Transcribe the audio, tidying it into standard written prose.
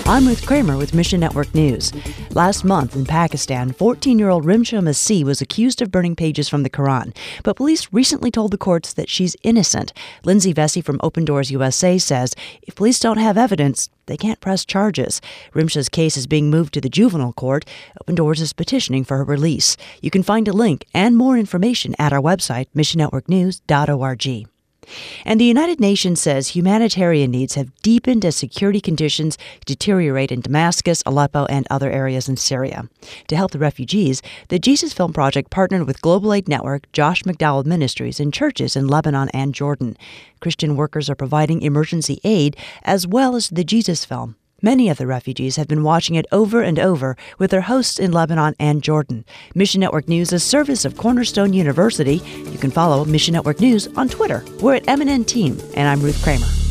I'm Ruth Kramer with Mission Network News. Last month in Pakistan, 14-year-old Rimsha Masih was accused of burning pages from the Quran, but police recently told the courts that she's innocent. Lindsay Vesey from Open Doors USA says if police don't have evidence, they can't press charges. Rimsha's case is being moved to the juvenile court. Open Doors is petitioning for her release. You can find a link and more information at our website, missionnetworknews.org. And the United Nations says humanitarian needs have deepened as security conditions deteriorate in Damascus, Aleppo, and other areas in Syria. To help the refugees, the Jesus Film Project partnered with Global Aid Network, Josh McDowell Ministries, and churches in Lebanon and Jordan. Christian workers are providing emergency aid as well as the Jesus Film. Many of the refugees have been watching it over and over with their hosts in Lebanon and Jordan. Mission Network News is a service of Cornerstone University. You can follow Mission Network News on Twitter. We're at MNN Team, and I'm Ruth Kramer.